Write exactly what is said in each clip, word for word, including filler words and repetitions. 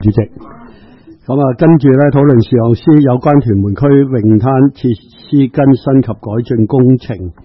主席。咁啊，跟住咧討論事項 C 有關屯門區泳灘設施更新及改進工程。誒、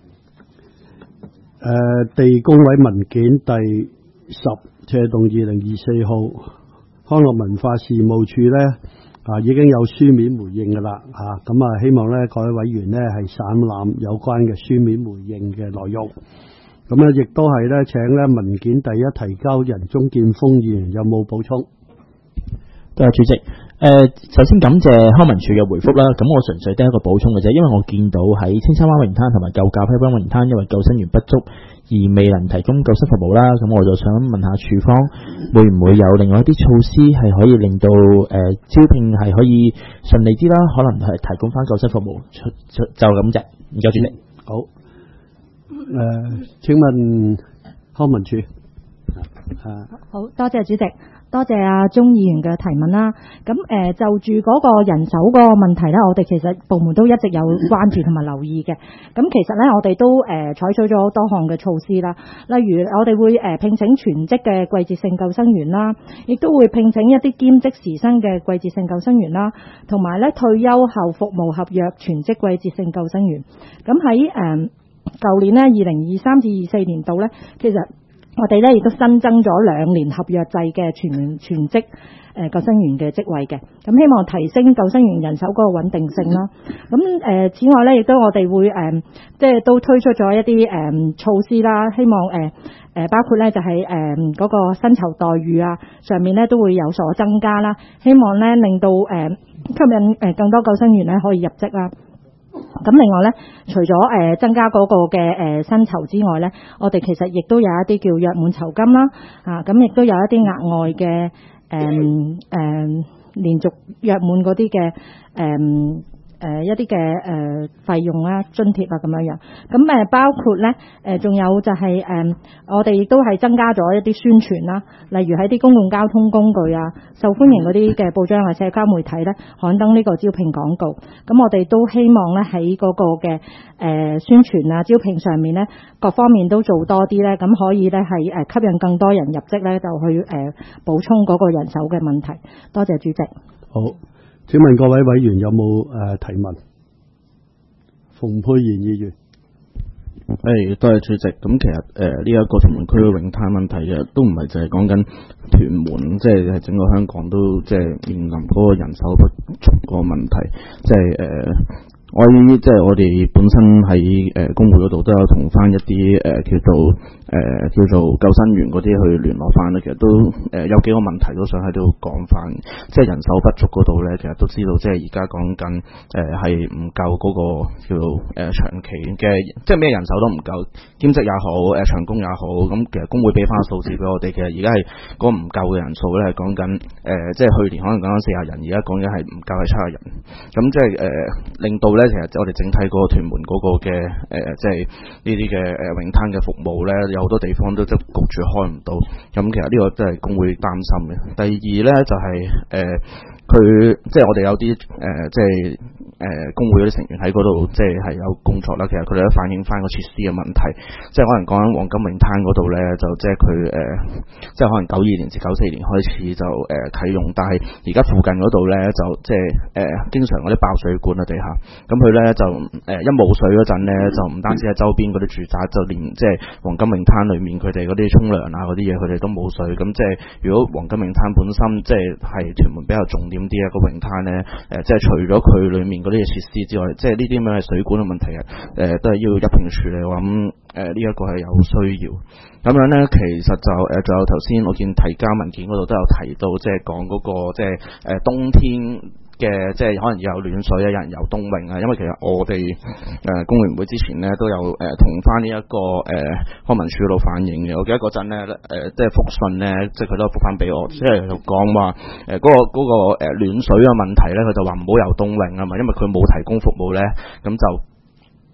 呃，地工委文件第十斜動二零二四號，康樂文化事務處咧啊已經有書面回應㗎啦，啊咁啊希望咧各位委員咧係省覽有關嘅書面回應嘅內容。咁咧亦都係咧請咧文件第一提交人鍾建峰議員有冇補充？ 多謝主席。誒、呃，首先感謝康文署嘅回覆啦。咁我純粹得一個補充嘅啫，因為我見到喺青山灣泳灘同埋舊咖啡灣泳灘，因為救生員不足而未能提供救生服務啦。咁我就想問下署方會唔會有另外一啲措施係可以令到誒、呃、招聘係可以順利啲啦？可能係提供翻救生服務，就咁啫。唔該主席。 好。誒、呃，請問康文署。 啊，好多謝主席，多謝阿鍾議員嘅提問啦。咁誒、呃、就住嗰個人手嗰個問題咧，我哋其實部門都一直有關注同埋留意嘅。咁其實咧，我哋都誒、呃、採取咗多項嘅措施啦。例如我哋會誒、呃、聘請全職嘅季節性救生員啦，亦都會聘請一啲兼職時薪嘅季節性救生員啦，同埋咧退休後服務合約全職季節性救生員。咁喺誒舊年咧二零二三至二四年度咧，其實我哋咧亦都新增咗兩年合約制嘅全全職誒救生員嘅職位嘅，咁希望提升救生員人手嗰個穩定性啦。咁誒、呃、此外咧，亦都我哋會誒、呃、即係都推出咗一啲誒、呃、措施啦，希望誒誒、呃、包括咧就係誒嗰個薪酬待遇啊上面咧都會有所增加啦，希望咧令到誒、呃、吸引誒更多救生員咧可以入職啦。咁另外咧，除咗誒、呃、增加嗰個嘅誒薪酬之外咧，我哋其實亦都有一啲叫約滿酬金啦，啊咁亦都有一啲額外嘅誒誒連續約滿嗰啲嘅誒誒一啲嘅誒費用啦、津貼啊咁樣樣。咁誒包括咧誒仲有就係、是、誒、呃、我哋亦都係增加咗一啲宣傳啦，例如喺啲公共交通工具啊、受歡迎嗰啲嘅報章啊、社交媒體咧刊登呢個招聘廣告。咁我哋都希望咧喺嗰個嘅誒、呃、宣傳啊、招聘上面咧各方面都做多啲咧，咁可以咧係誒吸引更多人入職咧，就去誒、呃、補充嗰個人手嘅問題。多謝主席。 好。請問各位委員有冇誒、呃、提問？馮沛然議員。 誒，多謝主席。咁其實誒呢一個屯門區嘅泳灘問題嘅，都唔係淨係講緊屯門，即係係整個香港都即係面臨嗰個人手不足個問題，即係誒。呃我即係我哋本身喺誒工會嗰度都有同翻一啲誒、呃、叫做誒、呃、叫做救生員嗰啲去聯絡翻咧，其實都誒、呃、有幾個問題都想喺度講翻，即係人手不足嗰度咧，其實都知道即係而家講緊誒係唔夠嗰個叫做誒、呃、長期嘅，即係咩人手都唔夠，兼職也好，誒、呃、長工也好，咁其實工會俾翻個數字俾我哋，其實而家係嗰個唔夠嘅人數咧，係講緊誒即係去年可能講緊四十人，而家講緊係唔夠係七十人，咁即係誒、呃、令到咧。其實我哋整體嗰個屯門嗰個嘅誒，即係呢啲嘅誒泳灘嘅服務咧，有好多地方都即係焗住開唔到。咁其實呢個真係工會擔心嘅。第二咧就係、是、誒，佢、呃、即係我哋有啲誒、呃，即係誒、呃、工會嗰啲成員喺嗰度，即係係有工作啦。其實佢哋都反映翻個設施嘅問題，即係可能講緊黃金泳灘嗰度咧，就即係佢誒，即係可能九二年至九四年開始就誒、呃、啟用，但係而家附近嗰度咧就即係誒、呃、經常嗰啲爆水管啊地下。咁佢咧就誒、呃、一冇水嗰陣咧，就唔單止係周邊嗰啲住宅，就連即係黃金泳灘裏面佢哋嗰啲沖涼啊嗰啲嘢，佢哋都冇水。咁即係如果黃金泳灘本身即係係屯門比較重點啲一個泳灘咧，誒、呃、即係除咗佢裏面嗰啲設施之外，即係呢啲咁嘅水管嘅問題啊，誒、呃、都係要一併處理。我諗誒呢一個係有需要。咁樣咧，其實就誒仲、呃、有頭先我見提交文件嗰度都有提到，即係講嗰個即係誒、呃、冬天。嘅即係可能有暖水啊，有人游冬泳啊，因為其實我哋誒、呃、工聯會之前咧都有誒同翻呢一個誒、呃、康文署度反映嘅。我記得嗰陣咧誒即係覆信咧，即係佢都覆翻俾我，即係講話誒嗰個嗰、嗰個誒、暖水嘅問題咧，佢就話唔好游冬泳啊嘛，因為佢冇提供服務咧，咁就。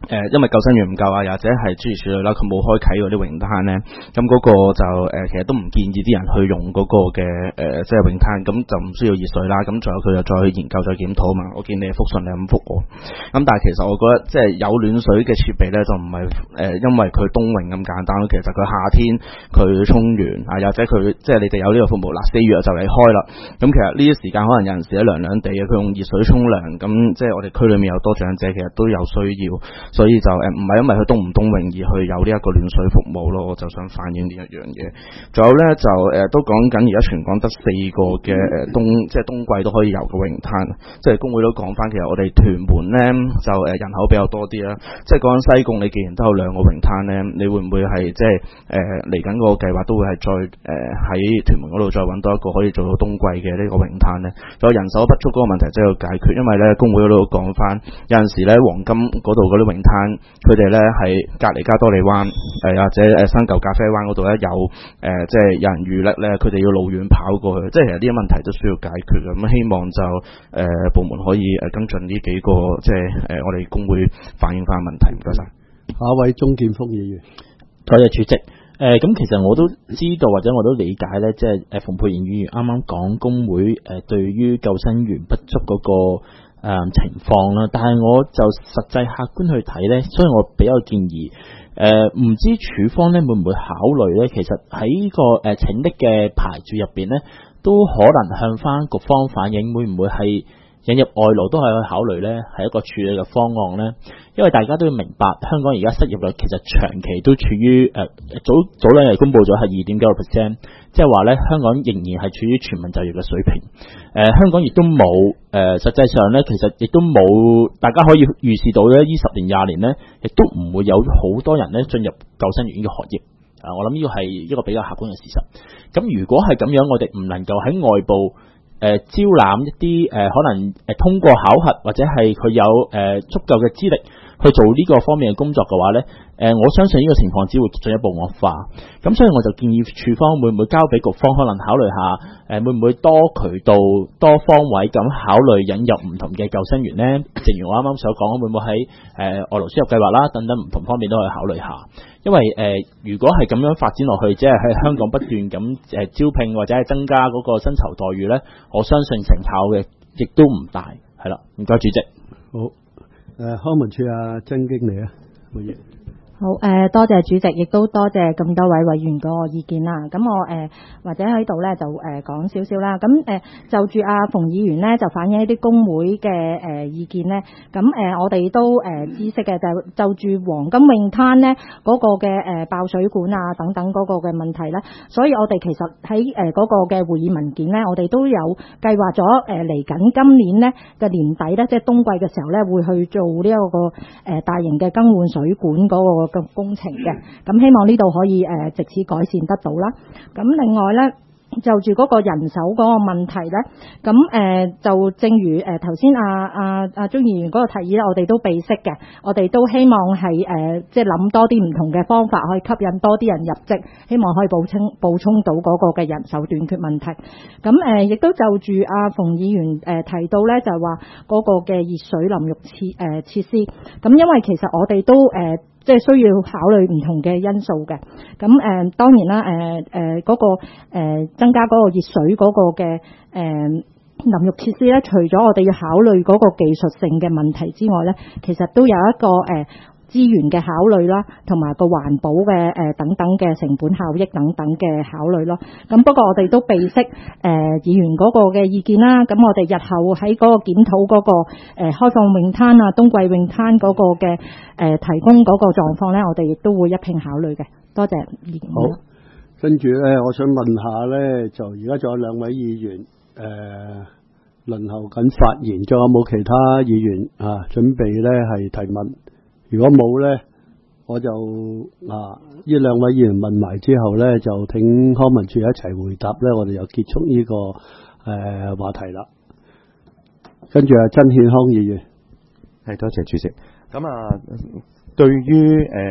誒、呃，因為救生員唔夠啊，又或者係諸如此類啦，佢冇開啓嗰啲泳灘咧，咁嗰個就誒、呃，其實都唔建議啲人去用嗰個嘅誒、呃，即係泳灘，咁就唔需要熱水啦。咁仲有佢又再去研究再檢討嘛。我見你覆信你咁覆我，咁但係其實我覺得即係有暖水嘅設備咧，就唔係誒，因為佢冬泳咁簡單咯。其實佢夏天佢沖完啊，又或者佢即係你哋有呢個服務嗱，四月就嚟開啦。咁其實呢啲時間可能有陣時咧涼涼地嘅，佢用熱水沖涼，咁即係我哋區裏面有多長者，其實都有需要。所以就誒唔係因為佢冬唔冬泳而去有呢一個暖水服務咯，我就想反映呢一樣嘢。仲有咧就誒、呃、都講緊而家全港得四個嘅誒冬即係冬季都可以遊嘅泳灘，即係工會都講翻，其實我哋屯門咧就誒人口比較多啲啦，即係講緊西貢，你既然都有兩個泳灘咧，你會唔會係即係誒嚟緊個計劃都會係再誒喺、呃、屯門嗰度再揾到一個可以做到冬季嘅呢個泳灘咧？仲有人手不足嗰個問題真係要解決，因為咧工會嗰度講翻有陣時咧黃金嗰度嗰啲泳灘，佢哋咧係隔離加多利灣，誒、呃、或者誒新舊咖啡灣嗰度咧有誒、呃、即係有人預力咧，佢哋要路遠跑過去，即係其實呢啲問題都需要解決嘅。咁希望就誒、呃、部門可以誒跟進呢幾個即係誒、呃、我哋工會反映翻問題。唔該晒。 下一位鍾建峰議員， 多謝主席。誒、呃、咁其實我都知道或者我都理解咧，即係誒馮沛然議員啱啱講工會誒、呃、對於救生員不足嗰、那個誒、呃、情況啦，但係我就實際客觀去睇咧，所以我比較建議誒唔、呃、知處方咧會唔會考慮咧，其實喺呢、這個誒、呃、請的嘅牌照入邊咧，都可能向翻局方反映，會唔會係引入外勞都係去考慮呢，係一個處理嘅方案呢。因為大家都要明白，香港而家失業率其實長期都處於誒、呃、早早兩日公布咗係二點九個 percent，即係話呢，香港仍然係處於全民就業嘅水平。誒、呃、香港亦都冇誒、呃，實際上呢，其實亦都冇，大家可以預示到呢，呢十年廿年呢，亦都唔會有好多人呢進入救生員嘅學業。啊、呃，我諗呢個係一個比較客觀嘅事實。咁如果係咁樣，我哋唔能夠喺外部誒、呃、招攬一啲誒、呃、可能誒、呃、通過考核或者係佢有誒、呃、足夠嘅資歷去做呢個方面嘅工作嘅話咧，誒、呃、我相信呢個情況只會進一步惡化。咁所以我就建議處方會唔會交俾局方可能考慮下，誒、呃、會唔會多渠道多方位咁考慮引入唔同嘅救生員咧？正如我啱啱所講，會唔會喺誒、呃、外勞輸入計劃啦等等唔同方面都可以考慮下。因為誒、呃，如果係咁樣發展落去，即係喺香港不斷咁誒招聘或者係增加嗰個薪酬待遇咧，我相信成效嘅亦都唔大，係啦。唔該，主席。 好，誒、呃、康文署阿曾經理啊，冇嘢。 好誒、呃，多謝主席，亦都多謝咁多位委員個意見啦。咁我誒、呃、或者喺度咧就誒、呃、講少少啦。咁誒、呃、就住阿馮議員咧就反映一啲工會嘅誒、呃、意見咧。咁誒、呃、我哋都誒、呃、知悉嘅，就就住黃金泳灘咧嗰、那個嘅誒、呃、爆水管啊等等嗰個嘅問題咧。所以我哋其實喺誒嗰個嘅會議文件咧，我哋都有計劃咗誒嚟緊今年咧嘅年底咧，即係冬季嘅時候咧，會去做呢、這、一個誒、呃、大型嘅更換水管嗰、那個嘅工程嘅，咁希望呢度可以誒、呃、藉此改善得到啦。咁另外咧，就住嗰個人手嗰個問題咧，咁誒、呃、就正如誒頭先阿阿阿鍾議員嗰個提議咧，我哋都備悉嘅，我哋都希望係誒、呃、即係諗多啲唔同嘅方法，可以吸引多啲人入職，希望可以補充補充到嗰個嘅人手短缺問題。咁誒亦都就住阿馮議員誒、呃、提到咧，就係話嗰個嘅熱水淋浴設誒、呃、設施，咁因為其實我哋都誒。呃即係需要考慮唔同嘅因素嘅，咁誒、呃、當然啦，誒誒嗰個、呃、增加嗰個熱水嗰個嘅誒、呃、淋浴設施咧，除咗我哋要考慮嗰個技術性嘅問題之外咧，其實都有一個誒、呃資源嘅考慮啦，同埋個環保嘅誒、呃、等等嘅成本效益等等嘅考慮咯。咁不過我哋都備悉誒、呃、議員嗰個嘅意見啦。咁我哋日後喺嗰個檢討嗰、那個誒、呃、開放泳灘啊、冬季泳灘嗰個嘅誒、呃、提供嗰個狀況咧，我哋亦都會一併考慮嘅。多謝意見。 好，跟住咧，我想問下咧，就而家仲有兩位議員誒、呃、輪候緊發言，仲有冇其他議員啊準備咧係提問？如果冇咧，我就啊呢兩位議員問埋之後咧，就請康文署一齊回答咧，我哋就結束呢、這個誒、呃、話題啦。跟住啊，曾憲康議員， 係多謝主席。咁啊，對於誒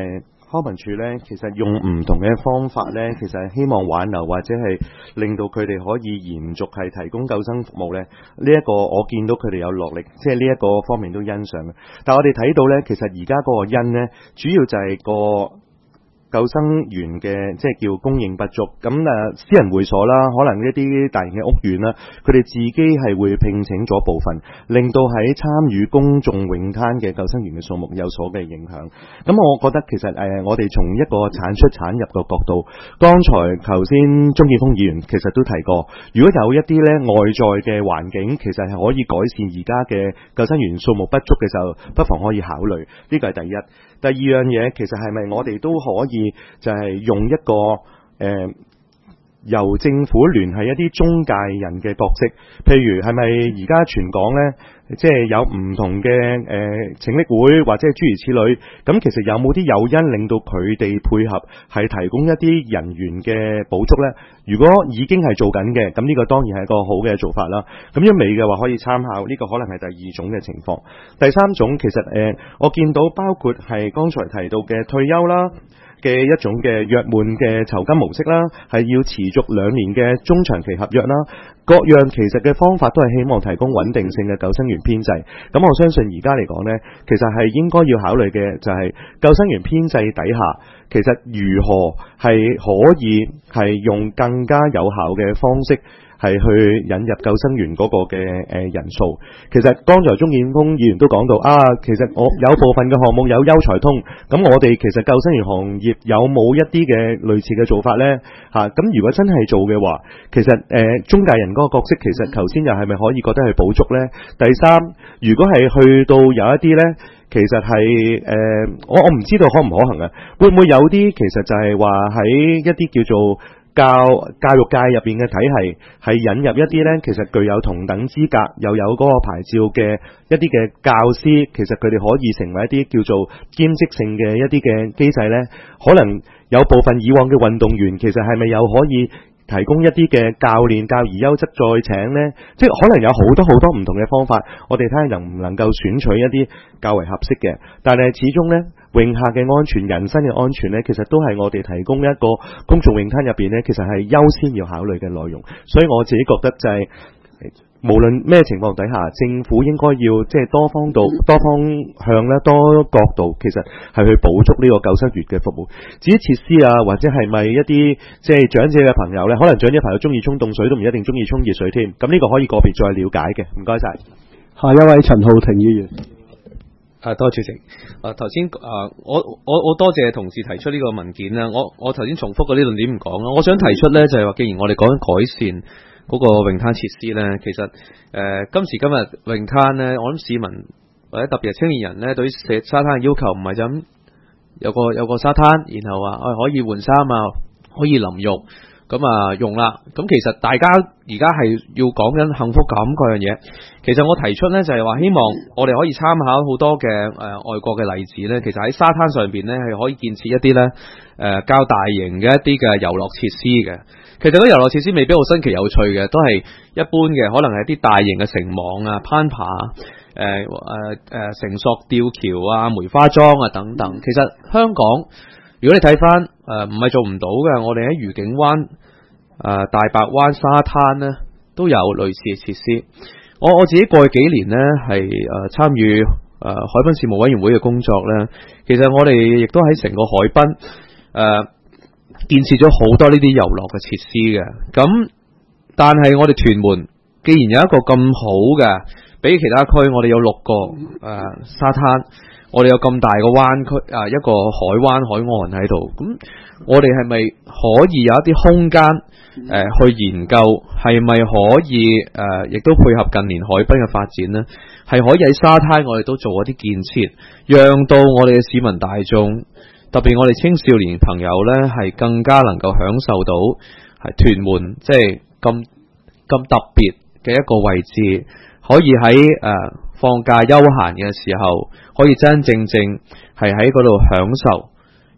康文署咧，其實用唔同嘅方法咧，其實係希望挽留或者係令到佢哋可以延續係提供救生服務咧。呢、這、一個我見到佢哋有落力，即係呢一個方面都欣賞嘅。但係我哋睇到咧，其實而家嗰個因咧，主要就係個救生員嘅即係叫供應不足，咁誒私人會所啦，可能一啲大型嘅屋苑啦，佢哋自己係會聘請咗部分，令到喺參與公眾泳灘嘅救生員嘅數目有所嘅影響。咁我覺得其實誒、呃、我哋從一個產出產入嘅角度，剛才頭先鍾建峰議員其實都提過，如果有一啲咧外在嘅環境其實係可以改善而家嘅救生員數目不足嘅時候，不妨可以考慮。呢個係第一。第二樣嘢，其實係咪我哋都可以就係用一個誒、呃、由政府聯繫一啲中介人嘅角色，譬如係咪而家全港呢，即係有唔同嘅誒、呃、拯溺會或者係諸如此類，咁其實有冇啲誘因令到佢哋配合係提供一啲人員嘅補足呢？如果已經係做緊嘅，咁呢個當然係一個好嘅做法啦。咁一味嘅話可以參考，呢、這個可能係第二種嘅情況。第三種其實誒、呃，我見到包括係剛才提到嘅退休啦嘅一種嘅約滿嘅酬金模式啦，係要持續兩年嘅中長期合約啦，各樣其實嘅方法都係希望提供穩定性嘅救生員編制。咁我相信而家嚟講呢，其實係應該要考慮嘅就係救生員編制底下，其實如何係可以係用更加有效嘅方式係去引入救生員嗰個嘅誒人數。其實剛才鍾建峰議員都講到啊，其實我有部分嘅項目有優才通，咁我哋其實救生員行業有冇一啲嘅類似嘅做法呢？嚇、啊，咁如果真係做嘅話，其實誒、呃、中介人嗰個角色，其實頭先又係咪可以覺得係補足呢？第三，如果係去到有一啲呢，其實係誒、呃、我我唔知道可唔可行啊？會唔會有啲其實就係話喺一啲叫做教教育界入邊嘅體系係引入一啲呢，其實具有同等資格又有嗰個牌照嘅一啲嘅教師，其實佢哋可以成為一啲叫做兼職性嘅一啲嘅機制呢。可能有部分以往嘅運動員，其實係咪有可以提供一啲嘅教練教而優質再請呢？即係可能有好多好多唔同嘅方法，我哋睇下能唔能夠選取一啲較為合適嘅。但係始終呢，泳客嘅安全、人身嘅安全呢，其實都係我哋提供一個公眾泳灘入邊呢，其實係優先要考慮嘅內容。所以我自己覺得就係、是。無論咩情況底下，政府應該要即係多方度、多方向咧、多角度，其實係去補足呢個救生員嘅服務。至於設施啊，或者係咪一啲即係長者嘅朋友咧，可能長者朋友中意沖凍水，都唔一定中意沖熱水添。咁呢個可以個別再了解嘅。唔該晒。 下一位陳浩庭議員。 啊，多謝主席。啊，頭先啊，我我我多謝同事提出呢個文件啦。我我頭先重複嗰啲論點唔講啦。我想提出咧，就係話，既然我哋講緊改善嗰個泳灘設施呢，其實誒、呃、今時今日泳灘呢，我諗市民或者特別係青年人呢，對於沙灘嘅要求唔係就咁有個有個沙灘，然後話、哎、可以換衫啊，可以淋浴咁啊用啦。咁其實大家而家係要講緊幸福感嗰樣嘢。其實我提出呢，就係話，希望我哋可以參考好多嘅誒、呃、外國嘅例子呢。其實喺沙灘上邊呢，係可以建設一啲呢誒較大型嘅一啲嘅遊樂設施嘅。其實嗰遊樂設施未必好新奇有趣嘅，都係一般嘅，可能係啲大型嘅繩網啊、攀爬、誒誒誒繩索吊橋啊、梅花樁啊等等。其實香港如果你睇翻誒唔係做唔到嘅，我哋喺愉景灣、誒、呃、大白灣沙灘呢都有類似嘅設施。我我自己過去幾年呢係誒參與誒海濱事務委員會嘅工作呢，其實我哋亦都喺成個海濱誒。呃建設咗好多呢啲遊樂嘅設施嘅，咁但係我哋屯門既然有一個咁好嘅，比其他區我哋有六個誒、呃、沙灘，我哋有咁大個灣區啊、呃，一個海灣海岸喺度，咁我哋係咪可以有一啲空間誒、呃、去研究，係咪可以誒亦、呃、都配合近年海濱嘅發展呢？係可以喺沙灘我哋都做一啲建設，讓到我哋嘅市民大眾。特別我哋青少年朋友呢，係更加能夠享受到係屯門即係咁咁特別嘅一個位置，可以喺誒、呃、放假休閒嘅時候，可以真真正正係喺嗰度享受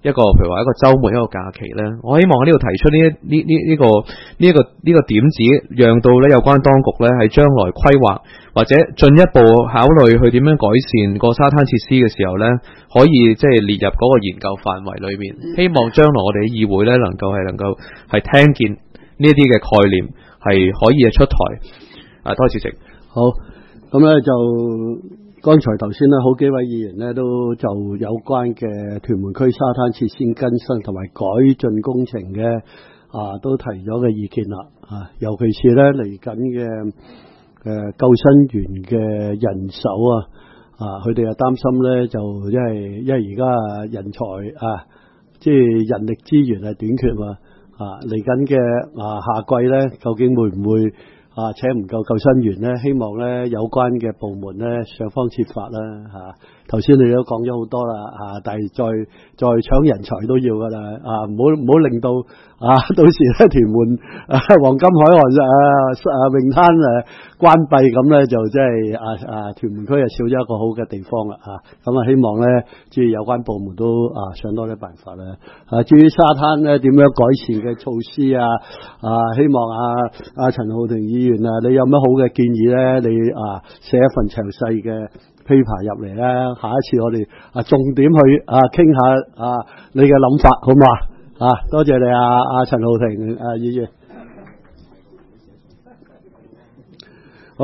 一個譬如話一個週末一個假期咧，我希望喺呢度提出呢一呢呢呢個呢一個呢個點子，讓到咧有關當局咧係將來規劃或者進一步考慮去點樣改善個沙灘設施嘅時候咧，可以即係列入嗰個研究範圍裏面。希望將來我哋嘅議會咧能夠係能夠係聽見呢一啲嘅概念係可以出台。啊，多謝主席。 好，咁咧就。剛才頭先咧，好幾位議員咧都就有關嘅屯門區沙灘設施更新同埋改進工程嘅啊，都提咗嘅意見啦啊，尤其是咧嚟緊嘅誒救生員嘅人手啊啊，佢哋又擔心咧就因為因為而家人才啊，即係人力資源係短缺嘛啊，嚟緊嘅啊夏季咧，究竟會唔會？啊，請唔夠救生員咧，希望咧有關嘅部門咧想方設法啦嚇。頭先你都講咗好多啦啊，但係再再搶人才都要噶啦啊，唔好唔好令到啊到時咧屯門啊黃金海岸啊啊泳灘誒關閉咁咧，就即係啊啊屯門區又少咗一個好嘅地方啦啊。咁啊希望咧即係有關部門都啊想多啲辦法啦啊。至於沙灘咧點樣改善嘅措施啊啊，希望啊啊陳浩霆議員啊，你有乜好嘅建議咧？你啊寫一份詳細嘅 paper 入嚟咧，下一次我哋啊重點去啊傾下啊你嘅諗法，好嘛？啊，多謝你啊啊陳浩霆啊議員。